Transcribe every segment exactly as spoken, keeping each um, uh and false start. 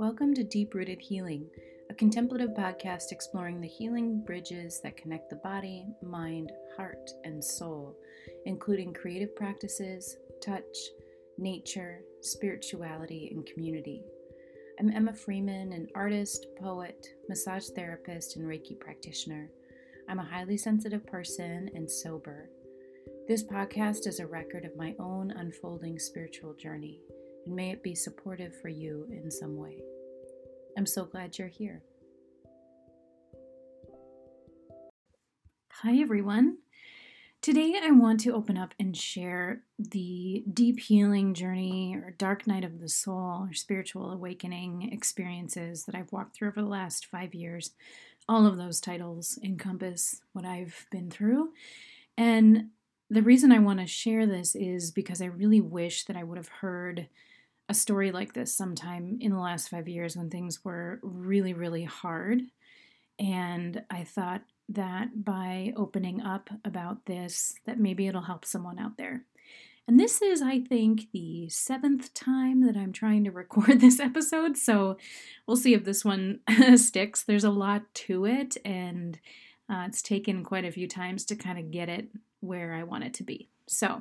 Welcome to Deep Rooted Healing, a contemplative podcast exploring the healing bridges that connect the body, mind, heart, and soul, including creative practices, touch, nature, spirituality, and community. I'm Emma Freeman, an artist, poet, massage therapist, and Reiki practitioner. I'm a highly sensitive person and sober. This podcast is a record of my own unfolding spiritual journey, and may it be supportive for you in some way. I'm so glad you're here. Hi, everyone. Today, I want to open up and share the deep healing journey or dark night of the soul or spiritual awakening experiences that I've walked through over the last five years. All of those titles encompass what I've been through. And the reason I want to share this is because I really wish that I would have heard a story like this sometime in the last five years when things were really, really hard. And I thought that by opening up about this, that maybe it'll help someone out there. And this is, I think, the seventh time that I'm trying to record this episode, so we'll see if this one sticks. There's a lot to it, and uh, it's taken quite a few times to kind of get it where I want it to be. So,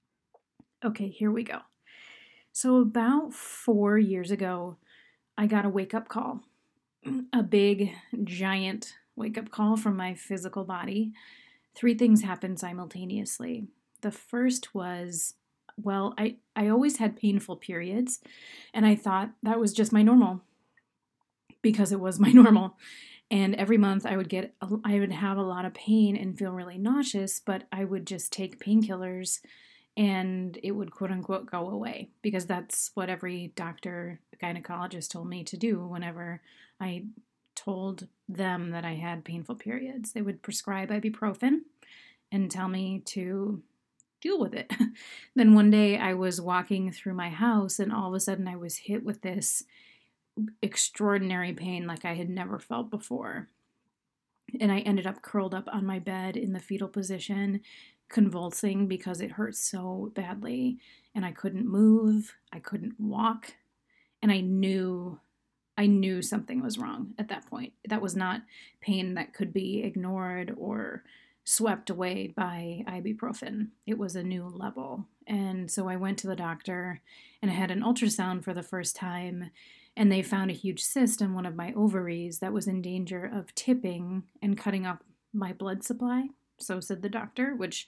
okay, here we go. So about four years ago, I got a wake-up call, a big, giant wake-up call from my physical body. Three things happened simultaneously. The first was, well, I, I always had painful periods, and I thought that was just my normal, because it was my normal. And every month I would get, I would have a lot of pain and feel really nauseous, but I would just take painkillers and it would quote unquote go away, because that's what every doctor, gynecologist told me to do whenever I told them that I had painful periods. They would prescribe ibuprofen and tell me to deal with it. Then one day I was walking through my house and all of a sudden I was hit with this extraordinary pain like I had never felt before. And I ended up curled up on my bed in the fetal position, convulsing because it hurt so badly, and I couldn't move, I couldn't walk, and I knew I knew something was wrong at that point. That was not pain that could be ignored or swept away by ibuprofen. It was a new level. And so I went to the doctor and I had an ultrasound for the first time, and they found a huge cyst on one of my ovaries that was in danger of tipping and cutting off my blood supply. So said the doctor, which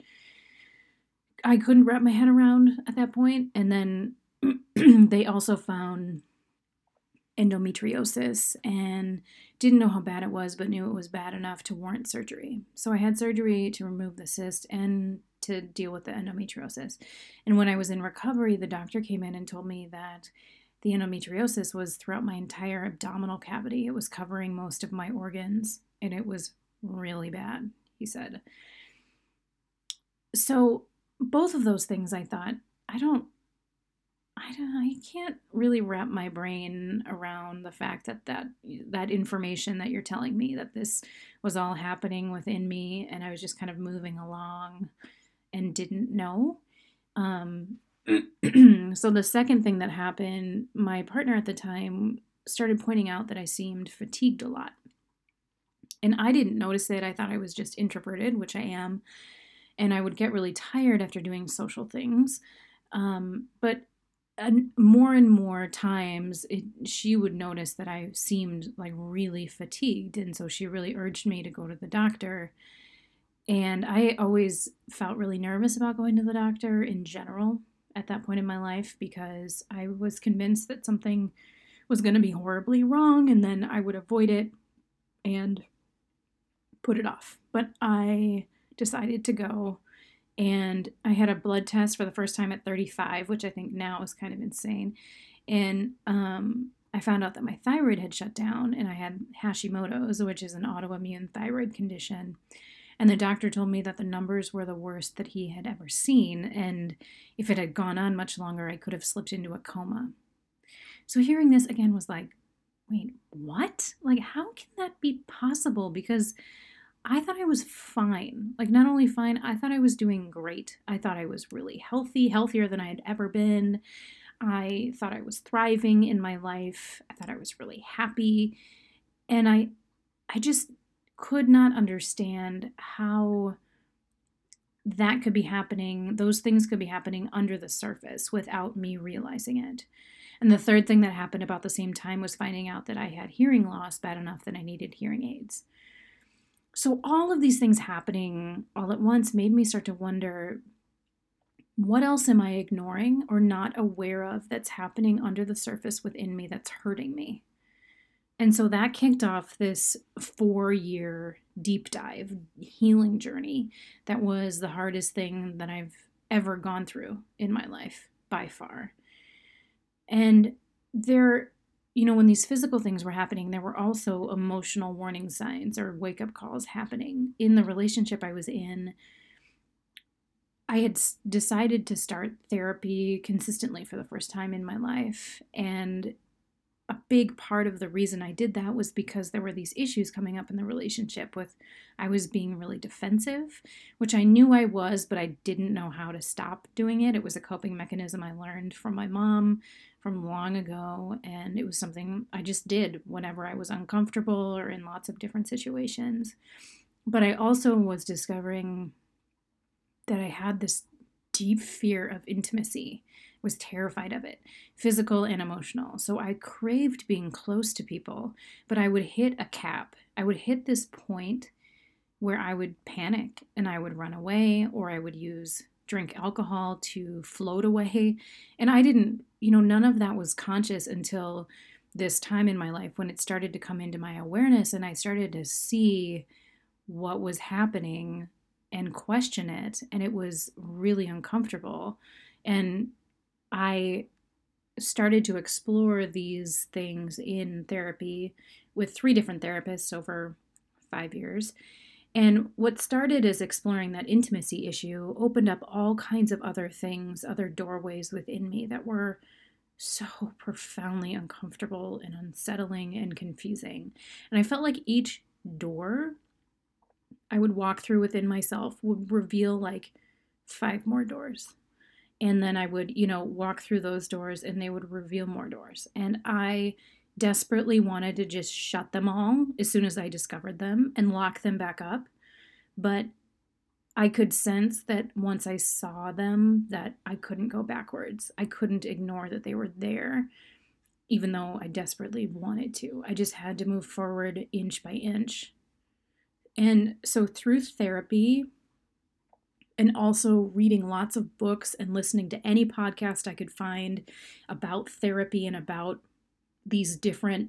I couldn't wrap my head around at that point. And then they also found endometriosis and didn't know how bad it was, but knew it was bad enough to warrant surgery. So I had surgery to remove the cyst and to deal with the endometriosis. And when I was in recovery, the doctor came in and told me that the endometriosis was throughout my entire abdominal cavity. It was covering most of my organs, and it was really bad, he said. So both of those things, I thought, I don't, I don't, I can't really wrap my brain around the fact that that, that information that you're telling me, that this was all happening within me, and I was just kind of moving along and didn't know. Um, so the second thing that happened, my partner at the time started pointing out that I seemed fatigued a lot. And I didn't notice it. I thought I was just introverted, which I am. And I would get really tired after doing social things. Um, but uh, more and more times, it, she would notice that I seemed like really fatigued. And so she really urged me to go to the doctor. And I always felt really nervous about going to the doctor in general at that point in my life, because I was convinced that something was going to be horribly wrong, and then I would avoid it and put it off. But I decided to go, and I had a blood test for the first time at thirty-five, which I think now is kind of insane. And um, I found out that my thyroid had shut down, and I had Hashimoto's, which is an autoimmune thyroid condition. And the doctor told me that the numbers were the worst that he had ever seen, and if it had gone on much longer, I could have slipped into a coma. So hearing this again was like, wait, what? Like, how can that be possible? Because I thought I was fine. Like, not only fine, I thought I was doing great. I thought I was really healthy, healthier than I had ever been. I thought I was thriving in my life. I thought I was really happy. And I I just could not understand how that could be happening. Those things could be happening under the surface without me realizing it. And the third thing that happened about the same time was finding out that I had hearing loss bad enough that I needed hearing aids. So all of these things happening all at once made me start to wonder, what else am I ignoring or not aware of that's happening under the surface within me that's hurting me? And so that kicked off this four-year deep dive healing journey that was the hardest thing that I've ever gone through in my life, by far. And there, you know, when these physical things were happening, there were also emotional warning signs or wake-up calls happening. In the relationship I was in, I had decided to start therapy consistently for the first time in my life. And a big part of the reason I did that was because there were these issues coming up in the relationship with, I was being really defensive, which I knew I was, but I didn't know how to stop doing it. It was a coping mechanism I learned from my mom from long ago, and it was something I just did whenever I was uncomfortable or in lots of different situations. But I also was discovering that I had this deep fear of intimacy, was terrified of it, physical and emotional. So I craved being close to people, but I would hit a cap. I would hit this point where I would panic and I would run away, or I would use drink alcohol to float away. And I didn't, you know, none of that was conscious until this time in my life when it started to come into my awareness and I started to see what was happening and question it. And it was really uncomfortable. And I started to explore these things in therapy with three different therapists over five years. And what started as exploring that intimacy issue opened up all kinds of other things, other doorways within me that were so profoundly uncomfortable and unsettling and confusing. And I felt like each door I would walk through within myself would reveal like five more doors. And then I would, you know, walk through those doors and they would reveal more doors. And I desperately wanted to just shut them all as soon as I discovered them and lock them back up. But I could sense that once I saw them, that I couldn't go backwards. I couldn't ignore that they were there, even though I desperately wanted to. I just had to move forward inch by inch. And so through therapy, and also reading lots of books and listening to any podcast I could find about therapy and about these different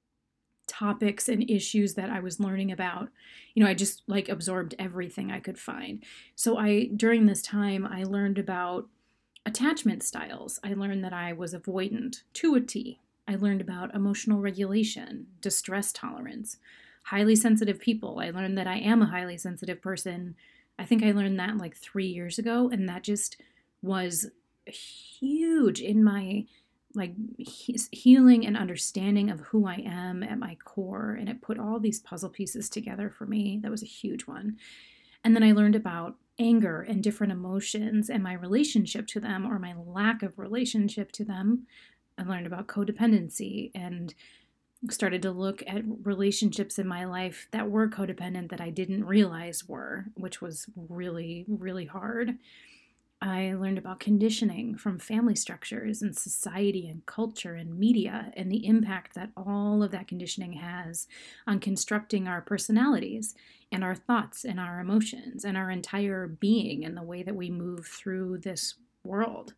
topics and issues that I was learning about, you know, I just like absorbed everything I could find. So I, during this time, I learned about attachment styles. I learned that I was avoidant to a T. I learned about emotional regulation, distress tolerance, highly sensitive people. I learned that I am a highly sensitive person. I think I learned that like three years ago, and that just was huge in my like he- healing and understanding of who I am at my core, and it put all these puzzle pieces together for me. That was a huge one. And then I learned about anger and different emotions and my relationship to them, or my lack of relationship to them. I learned about codependency and started to look at relationships in my life that were codependent that I didn't realize were, which was really, really hard. I learned about conditioning from family structures and society and culture and media, and the impact that all of that conditioning has on constructing our personalities and our thoughts and our emotions and our entire being and the way that we move through this world.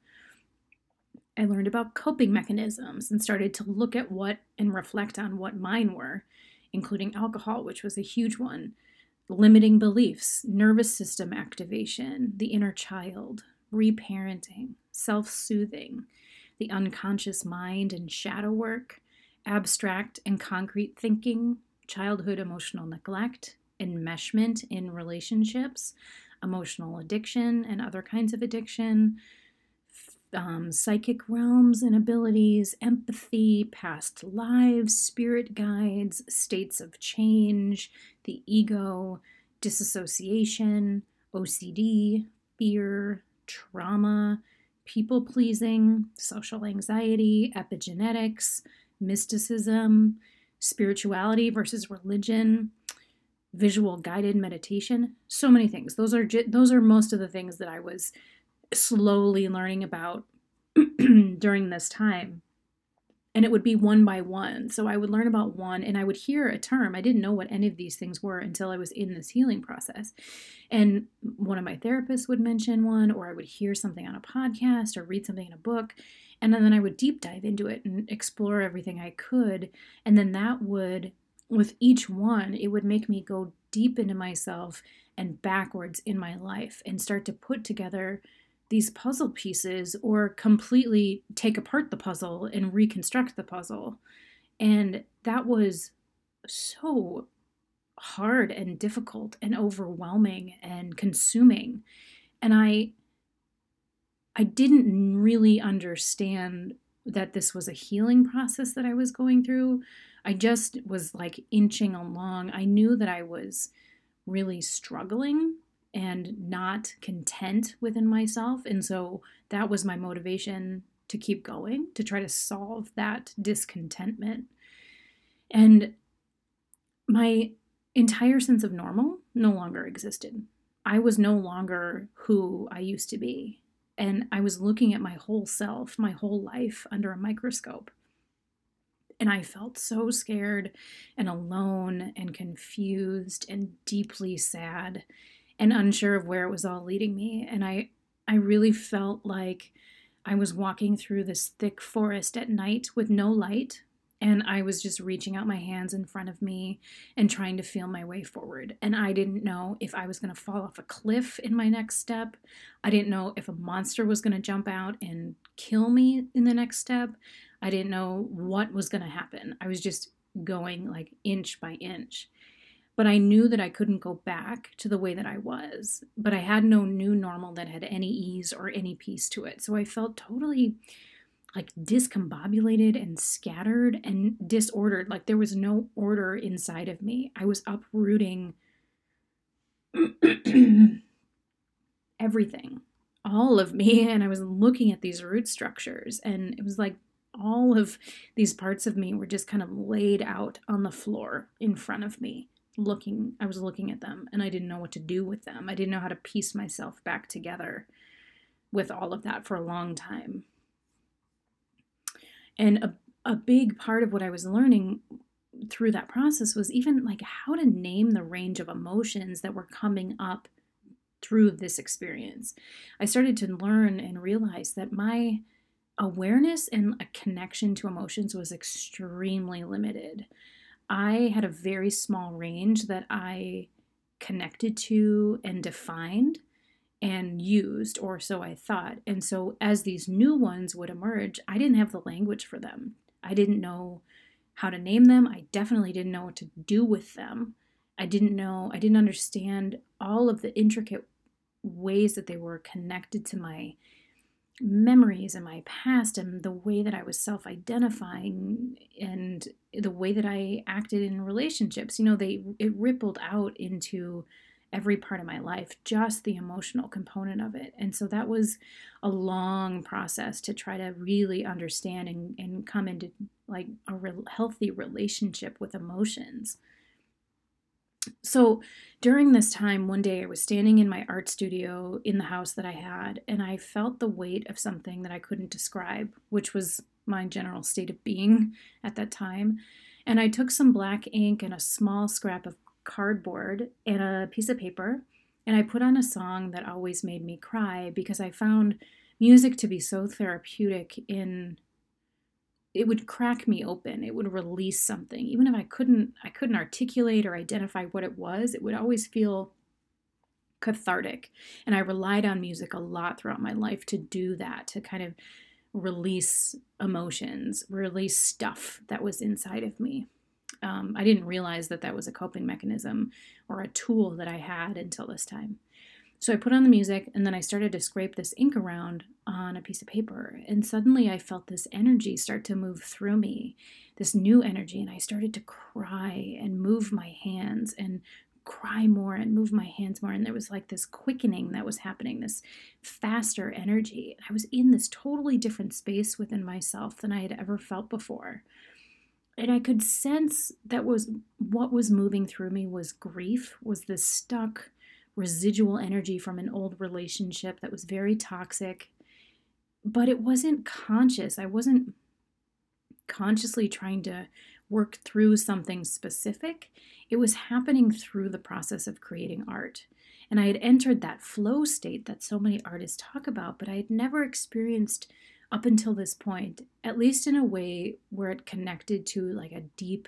I learned about coping mechanisms and started to look at what and reflect on what mine were, including alcohol, which was a huge one, limiting beliefs, nervous system activation, the inner child, reparenting, self-soothing, the unconscious mind and shadow work, abstract and concrete thinking, childhood emotional neglect, enmeshment in relationships, emotional addiction and other kinds of addiction, Um, psychic realms and abilities, empathy, past lives, spirit guides, states of change, the ego, disassociation, O C D, fear, trauma, people pleasing, social anxiety, epigenetics, mysticism, spirituality versus religion, visual guided meditation, so many things. Those are ju- those are most of the things that I was slowly learning about during this time. And it would be one by one. So I would learn about one and I would hear a term. I didn't know what any of these things were until I was in this healing process. And one of my therapists would mention one, or I would hear something on a podcast or read something in a book. And then I would deep dive into it and explore everything I could. And then that would, with each one, it would make me go deep into myself and backwards in my life and start to put together these puzzle pieces, or completely take apart the puzzle and reconstruct the puzzle. And that was so hard and difficult and overwhelming and consuming. And I I didn't really understand that this was a healing process that I was going through. I just was like inching along. I knew that I was really struggling and not content within myself. And so that was my motivation to keep going, to try to solve that discontentment. And my entire sense of normal no longer existed. I was no longer who I used to be. And I was looking at my whole self, my whole life under a microscope. And I felt so scared and alone and confused and deeply sad and unsure of where it was all leading me. And I, I really felt like I was walking through this thick forest at night with no light. And I was just reaching out my hands in front of me and trying to feel my way forward. And I didn't know if I was going to fall off a cliff in my next step. I didn't know if a monster was going to jump out and kill me in the next step. I didn't know what was going to happen. I was just going like inch by inch. But I knew that I couldn't go back to the way that I was. But I had no new normal that had any ease or any peace to it. So I felt totally like discombobulated and scattered and disordered. Like there was no order inside of me. I was uprooting everything, all of me. And I was looking at these root structures. And it was like all of these parts of me were just kind of laid out on the floor in front of me. Looking, I was looking at them and I didn't know what to do with them. I didn't know how to piece myself back together with all of that for a long time. And a, a big part of what I was learning through that process was even like how to name the range of emotions that were coming up through this experience. I started to learn and realize that my awareness and a connection to emotions was extremely limited. I had a very small range that I connected to and defined and used, or so I thought. And so as these new ones would emerge, I didn't have the language for them. I didn't know how to name them. I definitely didn't know what to do with them. I didn't know, I didn't understand all of the intricate ways that they were connected to my memories and my past and the way that I was self-identifying and the way that I acted in relationships. You know, they it rippled out into every part of my life, just the emotional component of it. And so that was a long process to try to really understand and, and come into like a real healthy relationship with emotions. So during this time, one day I was standing in my art studio in the house that I had, and I felt the weight of something that I couldn't describe, which was my general state of being at that time. And I took some black ink and a small scrap of cardboard and a piece of paper, and I put on a song that always made me cry because I found music to be so therapeutic in it would crack me open. It would release something. Even if I couldn't I couldn't articulate or identify what it was, it would always feel cathartic. And I relied on music a lot throughout my life to do that, to kind of release emotions, release stuff that was inside of me. Um, I didn't realize that that was a coping mechanism or a tool that I had until this time. So I put on the music and then I started to scrape this ink around on a piece of paper. And suddenly I felt this energy start to move through me, this new energy. And I started to cry and move my hands and cry more and move my hands more. And there was like this quickening that was happening, this faster energy. I was in this totally different space within myself than I had ever felt before. And I could sense that was what was moving through me was grief, was this stuck residual energy from an old relationship that was very toxic. But it wasn't conscious. I wasn't consciously trying to work through something specific. It was happening through the process of creating art. And I had entered that flow state that so many artists talk about, but I had never experienced up until this point, at least in a way where it connected to like a deep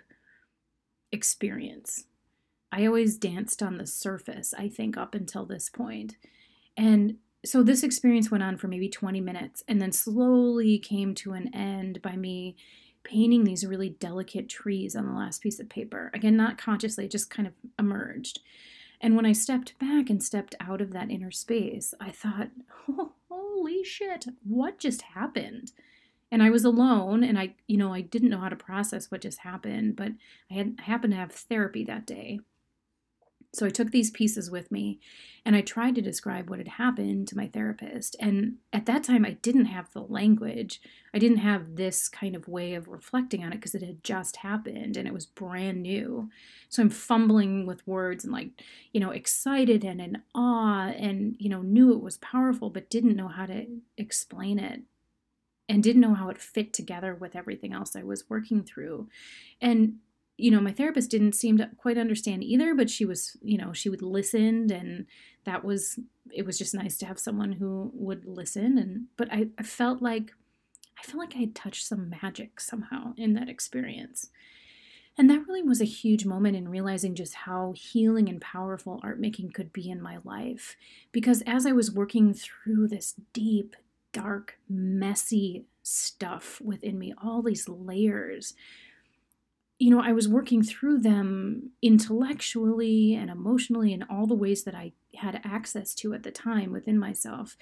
experience. I always danced on the surface, I think, up until this point. And so this experience went on for maybe twenty minutes and then slowly came to an end by me painting these really delicate trees on the last piece of paper. Again, not consciously, it just kind of emerged. And when I stepped back and stepped out of that inner space, I thought, oh, holy shit, what just happened? And I was alone, and I, you know, I didn't know how to process what just happened, but I had I happened to have therapy that day. So I took these pieces with me and I tried to describe what had happened to my therapist. And at that time, I didn't have the language. I didn't have this kind of way of reflecting on it because it had just happened and it was brand new. So I'm fumbling with words and like, you know, excited and in awe and, you know, knew it was powerful, but didn't know how to explain it and didn't know how it fit together with everything else I was working through. And you know, my therapist didn't seem to quite understand either, but she was, you know, she would listen, and that was, it was just nice to have someone who would listen. And, but I, I felt like, I felt like I had touched some magic somehow in that experience. And that really was a huge moment in realizing just how healing and powerful art making could be in my life. Because as I was working through this deep, dark, messy stuff within me, all these layers, you know, I was working through them intellectually and emotionally in all the ways that I had access to at the time within myself.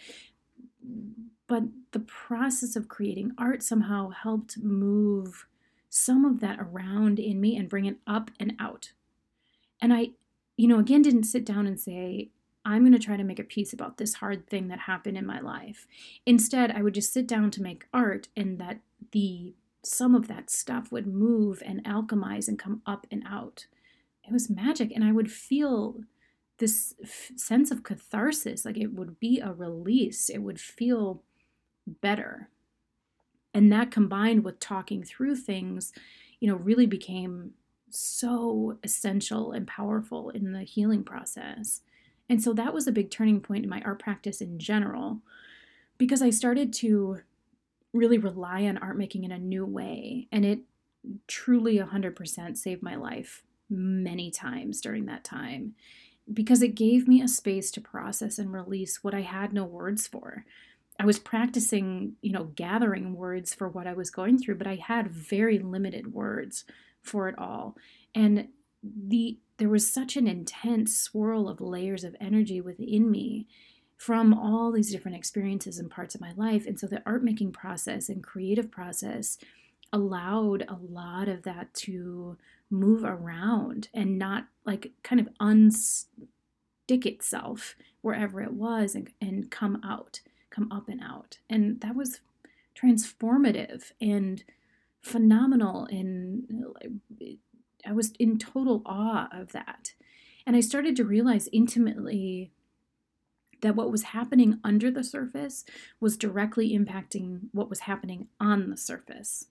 But the process of creating art somehow helped move some of that around in me and bring it up and out. And I, you know, again, didn't sit down and say, I'm going to try to make a piece about this hard thing that happened in my life. Instead, I would just sit down to make art, and that the some of that stuff would move and alchemize and come up and out. It was magic. And I would feel this f- sense of catharsis, like it would be a release. It would feel better. And that combined with talking through things, you know, really became so essential and powerful in the healing process. And so that was a big turning point in my art practice in general, because I started to really rely on art making in a new way. And it truly one hundred percent saved my life many times during that time, because it gave me a space to process and release what I had no words for. I was practicing, you know, gathering words for what I was going through, but I had very limited words for it all. And the there was such an intense swirl of layers of energy within me from all these different experiences and parts of my life. And so the art making process and creative process allowed a lot of that to move around and not like kind of unstick itself wherever it was and, and come out, come up and out. And that was transformative and phenomenal. And I was in total awe of that. And I started to realize intimately that what was happening under the surface was directly impacting what was happening on the surface,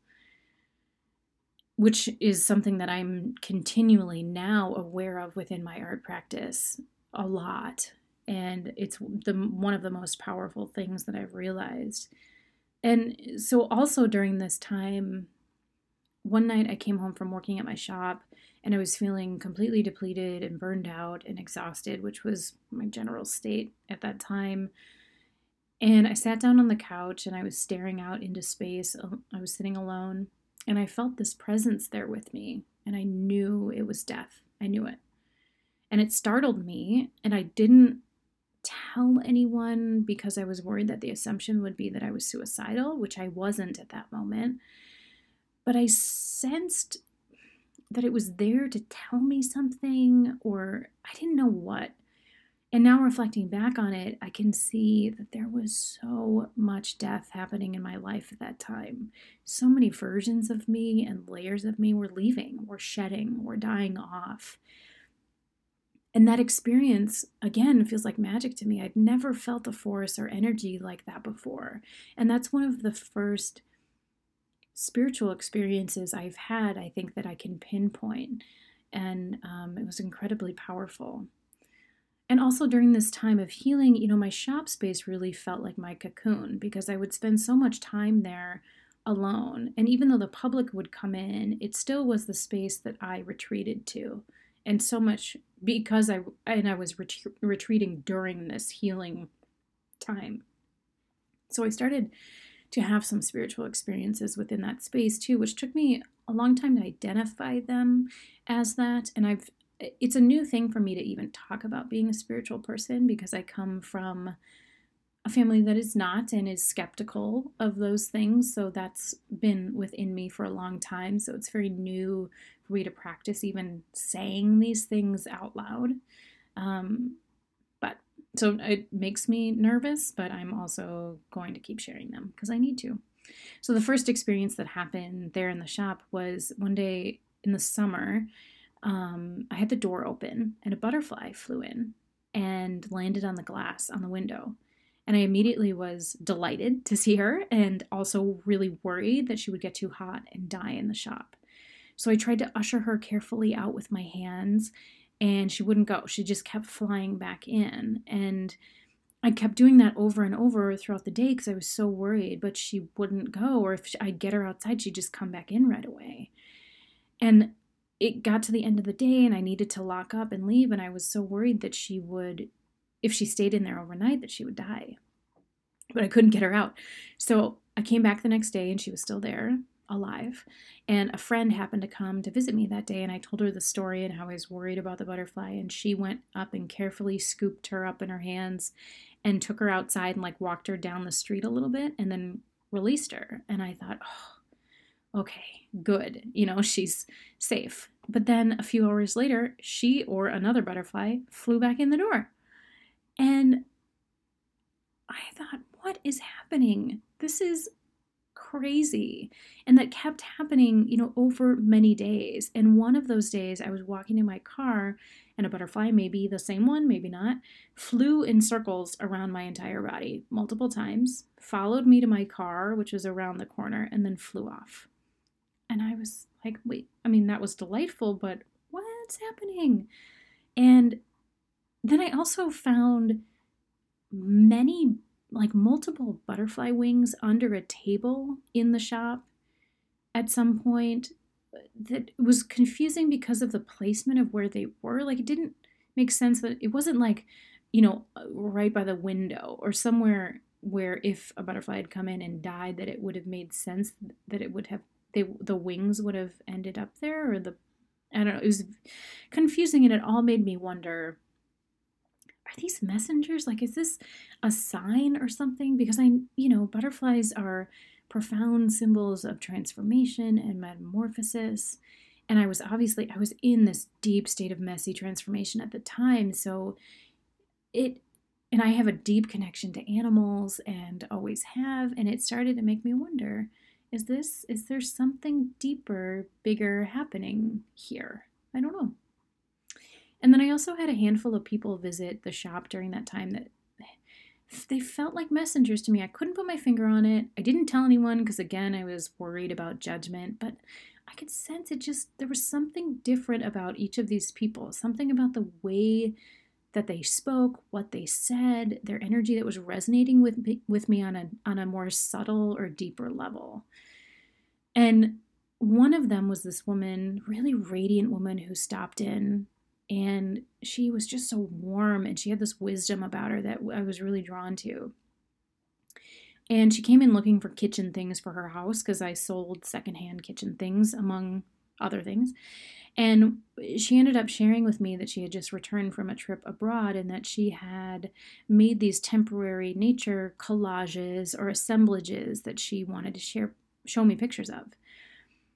which is something that I'm continually now aware of within my art practice a lot. And it's the one of the most powerful things that I've realized. And so also during this time, one night I came home from working at my shop and I was feeling completely depleted and burned out and exhausted, which was my general state at that time. And I sat down on the couch and I was staring out into space. I was sitting alone and I felt this presence there with me, and I knew it was death. I knew it. And it startled me, and I didn't tell anyone because I was worried that the assumption would be that I was suicidal, which I wasn't at that moment. But I sensed that it was there to tell me something, or I didn't know what. And now reflecting back on it, I can see that there was so much death happening in my life at that time. So many versions of me and layers of me were leaving, were shedding, were dying off. And that experience, again, feels like magic to me. I'd never felt a force or energy like that before. And that's one of the first spiritual experiences I've had, I think, that I can pinpoint. And um, it was incredibly powerful. And also during this time of healing, you know, my shop space really felt like my cocoon because I would spend so much time there alone. And even though the public would come in, it still was the space that I retreated to. And so much because I and I was ret- retreating during this healing time. So I started to have some spiritual experiences within that space too, which took me a long time to identify them as that. And I've it's a new thing for me to even talk about being a spiritual person because I come from a family that is not and is skeptical of those things. So that's been within me for a long time. So it's very new for me to practice even saying these things out loud. Um, but so it makes me nervous, but I'm also going to keep sharing them because I need to. So the first experience that happened there in the shop was one day in the summer. Um, I had the door open and a butterfly flew in and landed on the glass on the window. And I immediately was delighted to see her and also really worried that she would get too hot and die in the shop. So I tried to usher her carefully out with my hands and she wouldn't go. She just kept flying back in. And I kept doing that over and over throughout the day because I was so worried, but she wouldn't go. Or if I'd get her outside, she'd just come back in right away. And it got to the end of the day and I needed to lock up and leave. And I was so worried that she would, if she stayed in there overnight, that she would die. But I couldn't get her out. So I came back the next day and she was still there, alive. And a friend happened to come to visit me that day. And I told her the story and how I was worried about the butterfly. And she went up and carefully scooped her up in her hands and took her outside and like walked her down the street a little bit and then released her. And I thought, oh, okay, good. You know, she's safe. But then a few hours later, she or another butterfly flew back in the door. And I thought, what is happening? This is crazy. And that kept happening, you know, over many days. And one of those days I was walking in my car and a butterfly, maybe the same one, maybe not, flew in circles around my entire body multiple times, followed me to my car, which was around the corner, and then flew off. And I was like, wait, I mean, that was delightful, but what's happening? And then I also found many, like multiple butterfly wings under a table in the shop at some point that was confusing because of the placement of where they were. Like it didn't make sense that it wasn't like, you know, right by the window or somewhere where if a butterfly had come in and died that it would have made sense that it would have, they the wings would have ended up there, or the, I don't know, it was confusing and it all made me wonder, are these messengers? Like, is this a sign or something? Because I, you know, butterflies are profound symbols of transformation and metamorphosis. And I was obviously, I was in this deep state of messy transformation at the time. So it, and I have a deep connection to animals and always have. And it started to make me wonder, is this, is there something deeper, bigger happening here? I don't know. And then I also had a handful of people visit the shop during that time that they felt like messengers to me. I couldn't put my finger on it. I didn't tell anyone because, again, I was worried about judgment. But I could sense it just, there was something different about each of these people. Something about the way that they spoke, what they said, their energy that was resonating with me, with me on a, on a more subtle or deeper level. And one of them was this woman, really radiant woman who stopped in. And she was just so warm and she had this wisdom about her that I was really drawn to. And she came in looking for kitchen things for her house because I sold secondhand kitchen things, among other things. And she ended up sharing with me that she had just returned from a trip abroad and that she had made these temporary nature collages or assemblages that she wanted to share, show me pictures of.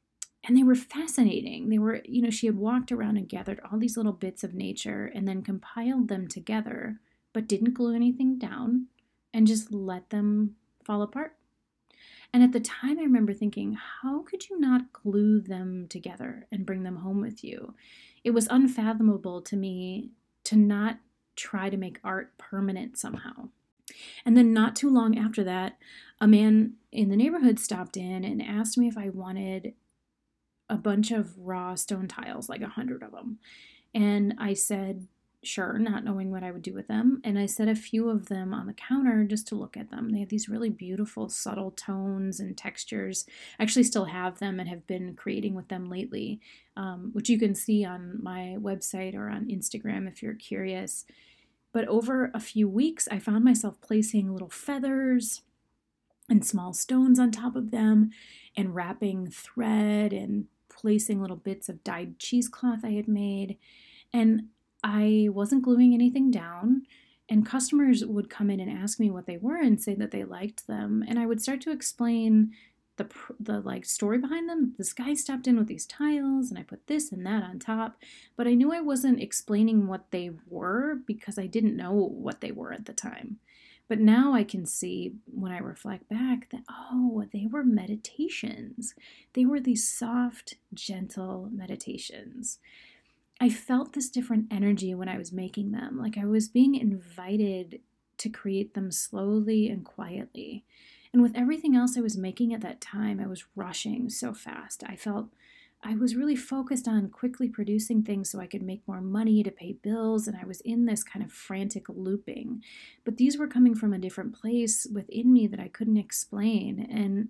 And they were fascinating. They were, you know, she had walked around and gathered all these little bits of nature and then compiled them together, but didn't glue anything down and just let them fall apart. And at the time, I remember thinking, how could you not glue them together and bring them home with you? It was unfathomable to me to not try to make art permanent somehow. And then, not too long after that, a man in the neighborhood stopped in and asked me if I wanted a bunch of raw stone tiles, like a hundred of them. And I said, sure, not knowing what I would do with them. And I set a few of them on the counter just to look at them. They had these really beautiful, subtle tones and textures. I actually still have them and have been creating with them lately, um, which you can see on my website or on Instagram if you're curious. But over a few weeks, I found myself placing little feathers and small stones on top of them and wrapping thread and placing little bits of dyed cheesecloth I had made. And I wasn't gluing anything down, and customers would come in and ask me what they were and say that they liked them, and I would start to explain the the like story behind them. This guy stopped in with these tiles and I put this and that on top, but I knew I wasn't explaining what they were because I didn't know what they were at the time. But now I can see when I reflect back that, oh, they were meditations. They were these soft, gentle meditations. I felt this different energy when I was making them, like I was being invited to create them slowly and quietly. And with everything else I was making at that time, I was rushing so fast. I felt I was really focused on quickly producing things so I could make more money to pay bills, and I was in this kind of frantic looping. But these were coming from a different place within me that I couldn't explain. And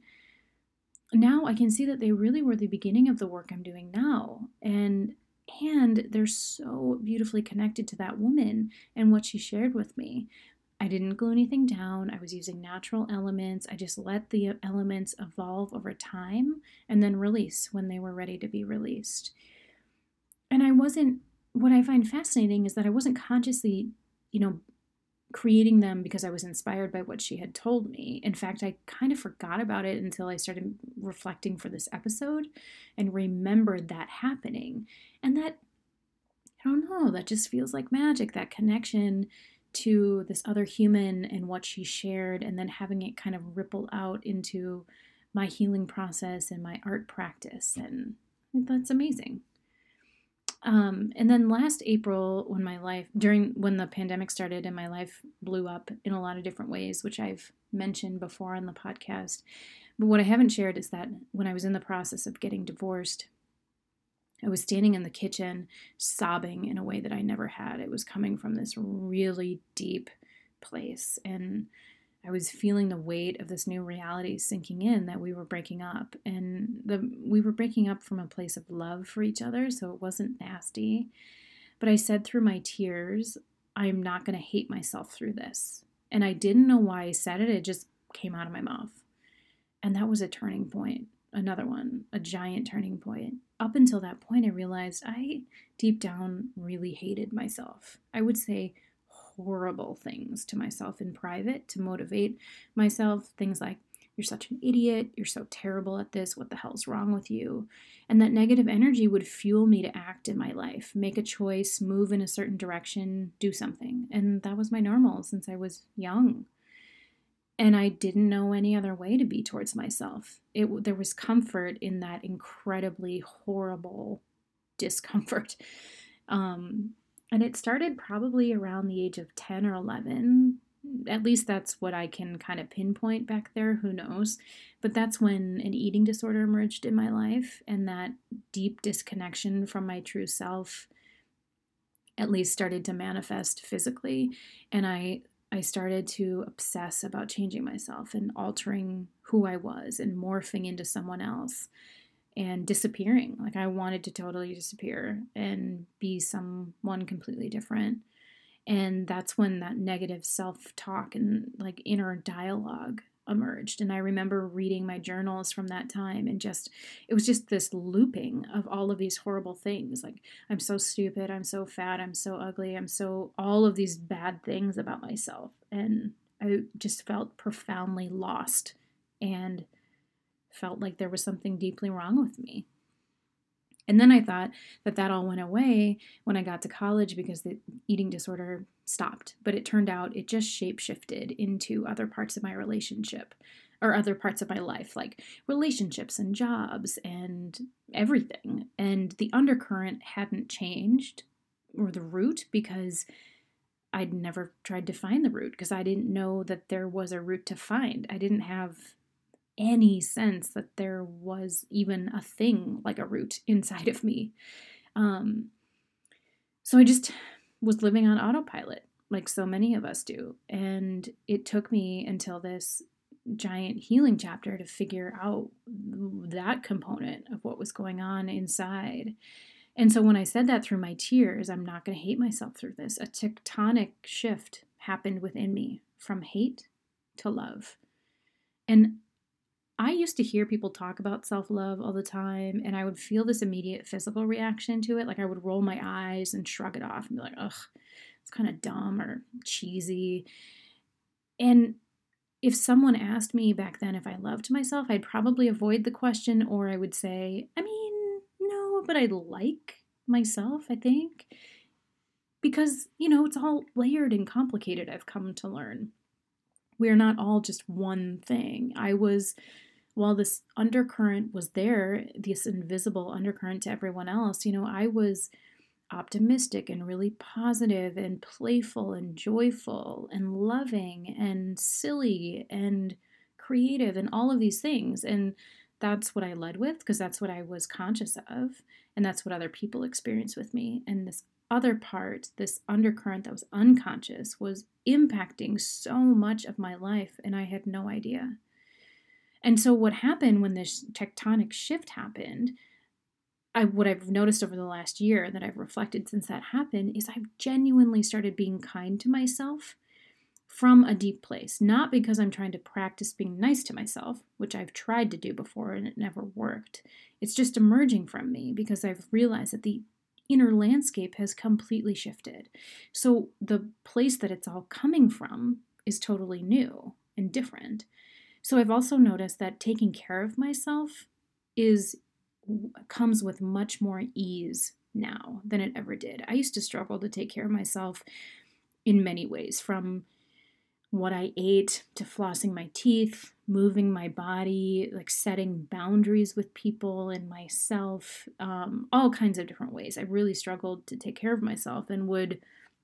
now I can see that they really were the beginning of the work I'm doing now. And and they're so beautifully connected to that woman and what she shared with me. I didn't glue anything down. I was using natural elements. I just let the elements evolve over time and then release when they were ready to be released. And I wasn't, what I find fascinating is that I wasn't consciously, you know, creating them because I was inspired by what she had told me. In fact, I kind of forgot about it until I started reflecting for this episode and remembered that happening. And that, I don't know, that just feels like magic, that connection to this other human and what she shared, and then having it kind of ripple out into my healing process and my art practice. And that's amazing. Um, and then last April, when my life, during when the pandemic started and my life blew up in a lot of different ways, which I've mentioned before on the podcast, but what I haven't shared is that when I was in the process of getting divorced, I was standing in the kitchen sobbing in a way that I never had. It was coming from this really deep place, and I was feeling the weight of this new reality sinking in that we were breaking up. And the we were breaking up from a place of love for each other, so it wasn't nasty. But I said through my tears, I'm not going to hate myself through this. And I didn't know why I said it. It just came out of my mouth. And that was a turning point. Another one, a giant turning point. Up until that point, I realized I deep down really hated myself. I would say horrible things to myself in private to motivate myself. Things like, you're such an idiot, you're so terrible at this, what the hell's wrong with you? And that negative energy would fuel me to act in my life, make a choice, move in a certain direction, do something. And that was my normal since I was young. And I didn't know any other way to be towards myself. It, there was comfort in that incredibly horrible discomfort. Um, And it started probably around the age of ten or eleven. At least that's what I can kind of pinpoint back there. Who knows? But that's when an eating disorder emerged in my life, and that deep disconnection from my true self at least started to manifest physically. And I I started to obsess about changing myself and altering who I was and morphing into someone else and disappearing. Like I wanted to totally disappear and be someone completely different. And that's when that negative self-talk and like inner dialogue emerged. And I remember reading my journals from that time, and just it was just this looping of all of these horrible things. Like, I'm so stupid, I'm so fat, I'm so ugly, I'm so all of these bad things about myself. And I just felt profoundly lost and felt like there was something deeply wrong with me. And then I thought that that all went away when I got to college because the eating disorder stopped. But it turned out it just shape shifted into other parts of my relationship or other parts of my life, like relationships and jobs and everything. And the undercurrent hadn't changed, or the root, because I'd never tried to find the root because I didn't know that there was a root to find. I didn't have any sense that there was even a thing like a root inside of me. Um, so I just was living on autopilot, like so many of us do. And it took me until this giant healing chapter to figure out that component of what was going on inside. And so when I said that through my tears, I'm not going to hate myself through this. A tectonic shift happened within me from hate to love. And I used to hear people talk about self-love all the time, and I would feel this immediate physical reaction to it. Like I would roll my eyes and shrug it off and be like, ugh, it's kind of dumb or cheesy. And if someone asked me back then if I loved myself, I'd probably avoid the question, or I would say, I mean, no, but I like myself, I think. Because, you know, it's all layered and complicated, I've come to learn. We are not all just one thing. I was, while this undercurrent was there, this invisible undercurrent to everyone else, you know, I was optimistic and really positive and playful and joyful and loving and silly and creative and all of these things. And that's what I led with because that's what I was conscious of. And that's what other people experienced with me. And this other part, this undercurrent that was unconscious, was impacting so much of my life. And I had no idea. And so what happened when this tectonic shift happened, I, what I've noticed over the last year that I've reflected since that happened is I've genuinely started being kind to myself from a deep place. Not because I'm trying to practice being nice to myself, which I've tried to do before and it never worked. It's just emerging from me because I've realized that the inner landscape has completely shifted. So the place that it's all coming from is totally new and different. So I've also noticed that taking care of myself is comes with much more ease now than it ever did. I used to struggle to take care of myself in many ways, from what I ate to flossing my teeth, moving my body, like setting boundaries with people and myself, um, all kinds of different ways. I really struggled to take care of myself and would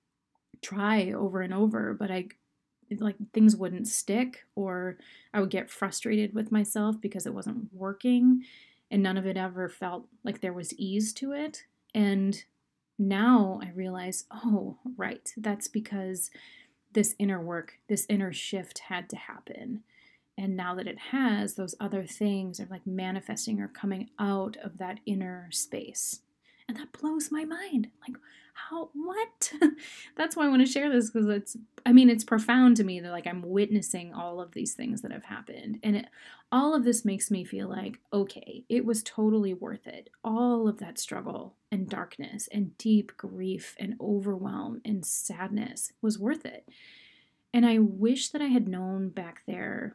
try over and over, but I like things wouldn't stick, or I would get frustrated with myself because it wasn't working, and none of it ever felt like there was ease to it. And now I realize, oh, right, that's because this inner work, this inner shift had to happen. And now that it has, those other things are like manifesting or coming out of that inner space. And that blows my mind. Like, how, what? That's why I want to share this, because it's, I mean, it's profound to me that like I'm witnessing all of these things that have happened. And it, all of this makes me feel like, okay, it was totally worth it. All of that struggle and darkness and deep grief and overwhelm and sadness was worth it. And I wish that I had known back there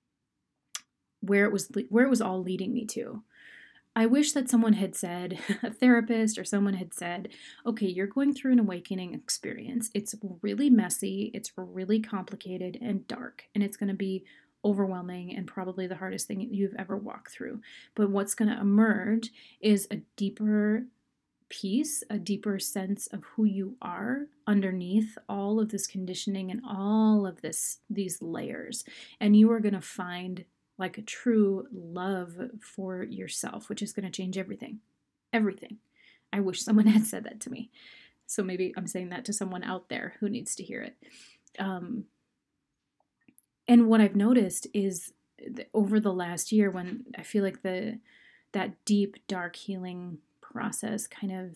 where it was, where it was all leading me to. I wish that someone had said, a therapist or someone had said, okay, you're going through an awakening experience. It's really messy, it's really complicated and dark, and it's going to be overwhelming and probably the hardest thing you've ever walked through. But what's going to emerge is a deeper peace, a deeper sense of who you are underneath all of this conditioning and all of this, these layers. And you are going to find like a true love for yourself, which is going to change everything. Everything. I wish someone had said that to me. So maybe I'm saying that to someone out there who needs to hear it. Um, and what I've noticed is over the last year, when I feel like the that deep, dark healing process kind of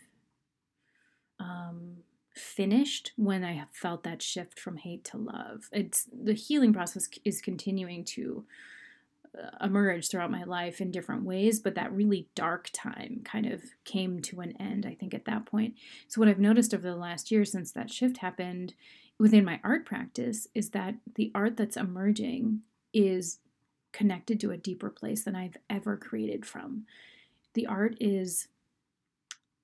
um, finished, when I felt that shift from hate to love. It's the healing process is continuing to emerged throughout my life in different ways, but that really dark time kind of came to an end, I think, at that point. So what I've noticed over the last year since that shift happened within my art practice is that the art that's emerging is connected to a deeper place than I've ever created from. The art is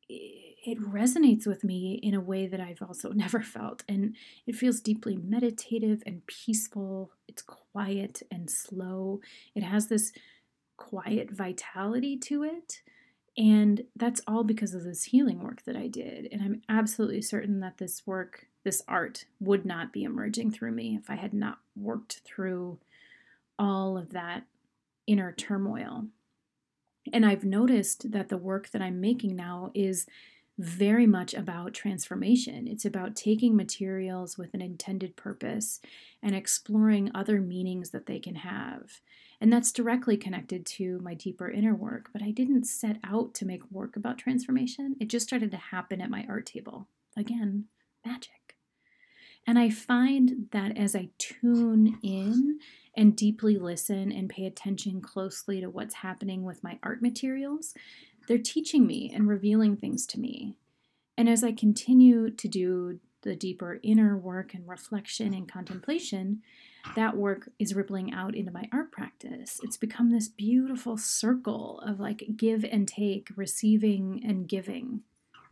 it resonates with me in a way that I've also never felt. And it feels deeply meditative and peaceful. It's quiet and slow. It has this quiet vitality to it. And that's all because of this healing work that I did. And I'm absolutely certain that this work, this art, would not be emerging through me if I had not worked through all of that inner turmoil. And I've noticed that the work that I'm making now is very much about transformation. It's about taking materials with an intended purpose and exploring other meanings that they can have. And that's directly connected to my deeper inner work, but I didn't set out to make work about transformation. It just started to happen at my art table. Again, magic. And I find that as I tune in and deeply listen and pay attention closely to what's happening with my art materials, they're teaching me and revealing things to me. And as I continue to do the deeper inner work and reflection and contemplation, that work is rippling out into my art practice. It's become this beautiful circle of like give and take, receiving and giving.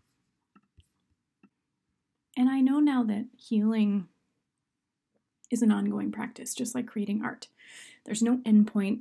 And I know now that healing is an ongoing practice, just like creating art. There's no endpoint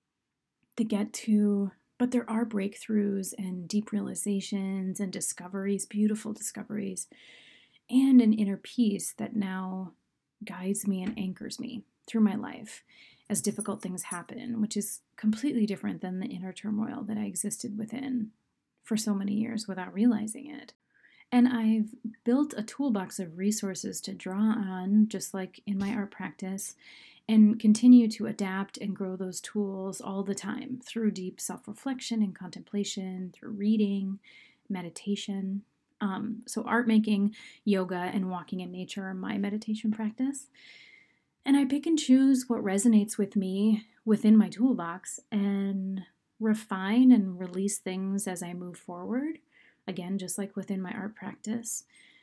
to get to, but there are breakthroughs and deep realizations and discoveries, beautiful discoveries, and an inner peace that now guides me and anchors me through my life as difficult things happen, which is completely different than the inner turmoil that I existed within for so many years without realizing it. And I've built a toolbox of resources to draw on, just like in my art practice, and continue to adapt and grow those tools all the time through deep self-reflection and contemplation, through reading, meditation. Um, so art making, yoga, and walking in nature are my meditation practice. And I pick and choose what resonates with me within my toolbox and refine and release things as I move forward. Again, just like within my art practice.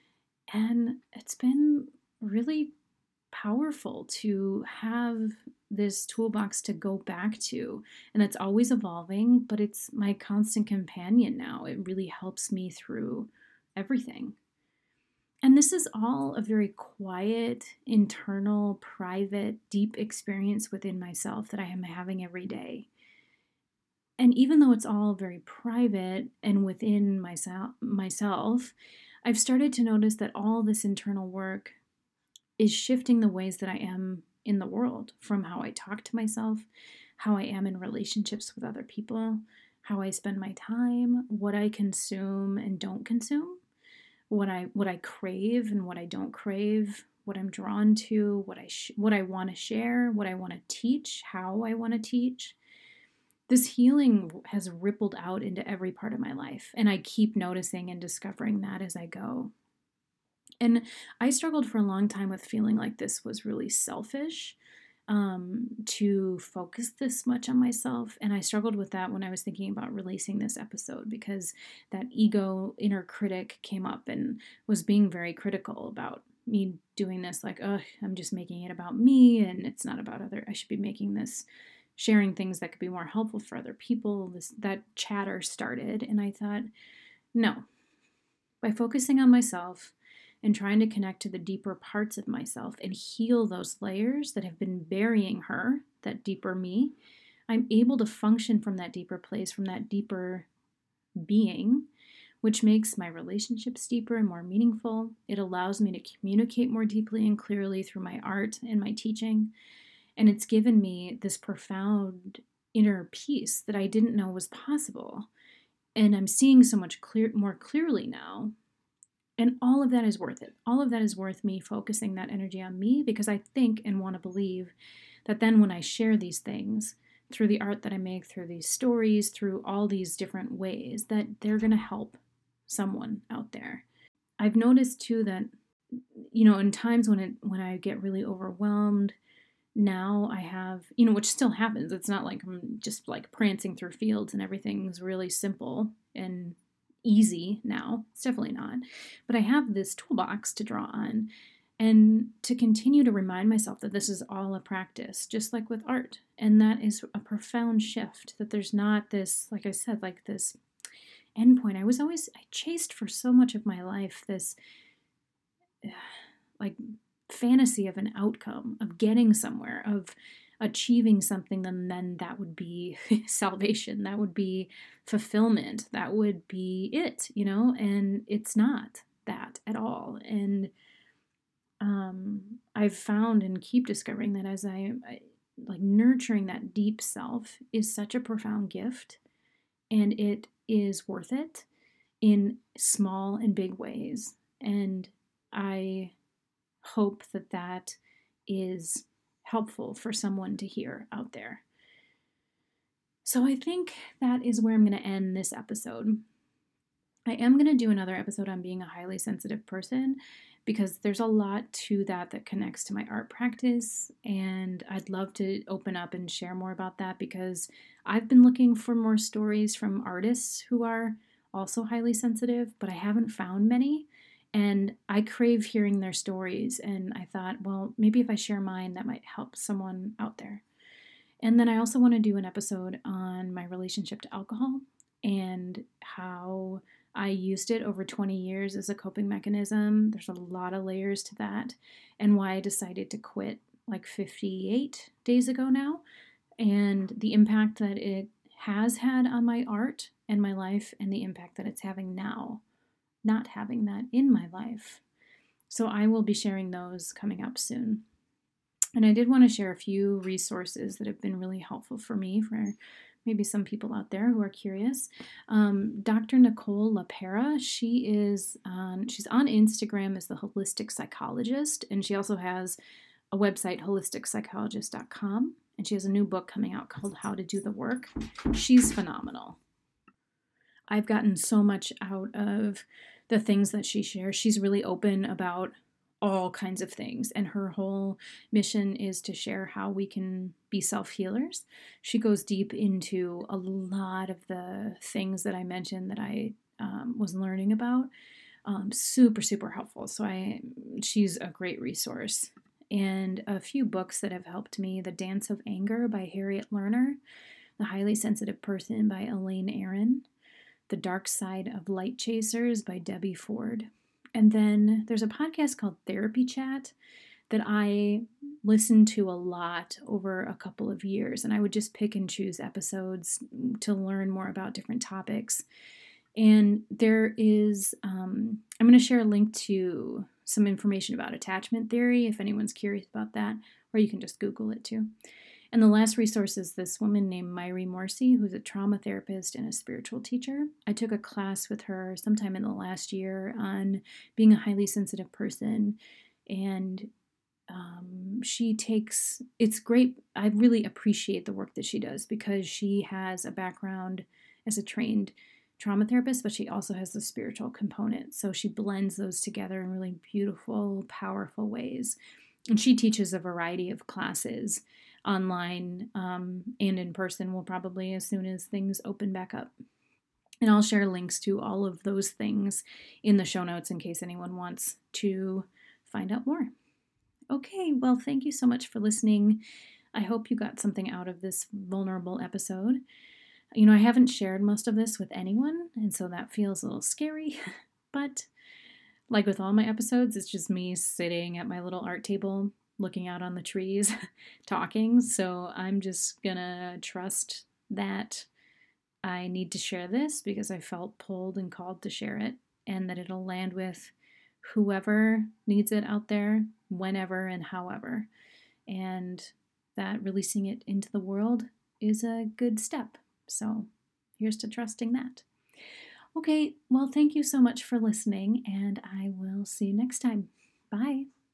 And it's been really powerful to have this toolbox to go back to. And it's always evolving, but it's my constant companion now. It really helps me through everything. And this is all a very quiet, internal, private, deep experience within myself that I am having every day. And even though it's all very private and within myself, myself, I've started to notice that all this internal work is shifting the ways that I am in the world, from how I talk to myself, how I am in relationships with other people, how I spend my time, what I consume and don't consume, what I what I crave and what I don't crave, what I'm drawn to, what I sh- what I want to share, what I want to teach, how I want to teach. This healing has rippled out into every part of my life, and I keep noticing and discovering that as I go. And I struggled for a long time with feeling like this was really selfish, um, to focus this much on myself. And I struggled with that when I was thinking about releasing this episode, because that ego inner critic came up and was being very critical about me doing this, like, oh, I'm just making it about me and it's not about other, I should be making this, sharing things that could be more helpful for other people. This that chatter started, and I thought, no, by focusing on myself and trying to connect to the deeper parts of myself and heal those layers that have been burying her, that deeper me, I'm able to function from that deeper place, from that deeper being, which makes my relationships deeper and more meaningful. It allows me to communicate more deeply and clearly through my art and my teaching. And it's given me this profound inner peace that I didn't know was possible. And I'm seeing so much clear, more clearly now. And all of that is worth it. All of that is worth me focusing that energy on me, because I think and want to believe that then when I share these things through the art that I make, through these stories, through all these different ways, that they're going to help someone out there. I've noticed too that, you know, in times when it when I get really overwhelmed, now I have, you know, which still happens. It's not like I'm just like prancing through fields and everything's really simple and easy now. It's definitely not. But I have this toolbox to draw on and to continue to remind myself that this is all a practice, just like with art. And that is a profound shift, that there's not this, like I said, like this endpoint. I was always, I chased for so much of my life this uh, like fantasy of an outcome, of getting somewhere, of achieving something, and then that would be salvation, that would be fulfillment, that would be it, you know, and it's not that at all. And um, I've found and keep discovering that as I, I like nurturing that deep self is such a profound gift, and it is worth it in small and big ways. And I hope that that is helpful for someone to hear out there. So I think that is where I'm going to end this episode. I am going to do another episode on being a highly sensitive person, because there's a lot to that that connects to my art practice, and I'd love to open up and share more about that, because I've been looking for more stories from artists who are also highly sensitive, but I haven't found many, and I crave hearing their stories, and I thought, well, maybe if I share mine, that might help someone out there. And then I also want to do an episode on my relationship to alcohol and how I used it over twenty years as a coping mechanism. There's a lot of layers to that, and why I decided to quit like fifty-eight days ago now, and the impact that it has had on my art and my life, and the impact that it's having now, not having that in my life. So I will be sharing those coming up soon. And I did want to share a few resources that have been really helpful for me, for maybe some people out there who are curious. Um, Doctor Nicole LaPera, she is on, she's on Instagram as the Holistic Psychologist, and she also has a website, holistic psychologist dot com, and she has a new book coming out called How to Do the Work. She's phenomenal. I've gotten so much out of the things that she shares. She's really open about all kinds of things, and her whole mission is to share how we can be self-healers. She goes deep into a lot of the things that I mentioned that I um, was learning about. Um, super, super helpful. So I, she's a great resource. And a few books that have helped me: The Dance of Anger by Harriet Lerner, The Highly Sensitive Person by Elaine Aron, The Dark Side of Light Chasers by Debbie Ford. And then there's a podcast called Therapy Chat that I listened to a lot over a couple of years, and I would just pick and choose episodes to learn more about different topics. And there is, um, I'm going to share a link to some information about attachment theory if anyone's curious about that, or you can just Google it too. And the last resource is this woman named Myri Morsi, who's a trauma therapist and a spiritual teacher. I took a class with her sometime in the last year on being a highly sensitive person, and um, she takes, it's great. I really appreciate the work that she does, because she has a background as a trained trauma therapist, but she also has the spiritual component. So she blends those together in really beautiful, powerful ways. And she teaches a variety of classes online um, and in person, will probably, as soon as things open back up. And I'll share links to all of those things in the show notes in case anyone wants to find out more. Okay, well, thank you so much for listening. I hope you got something out of this vulnerable episode. You know, I haven't shared most of this with anyone, and so that feels a little scary, but like with all my episodes, it's just me sitting at my little art table, looking out on the trees, talking. So I'm just gonna trust that I need to share this because I felt pulled and called to share it, and that it'll land with whoever needs it out there, whenever and however. And that releasing it into the world is a good step. So here's to trusting that. Okay, well, thank you so much for listening, and I will see you next time. Bye.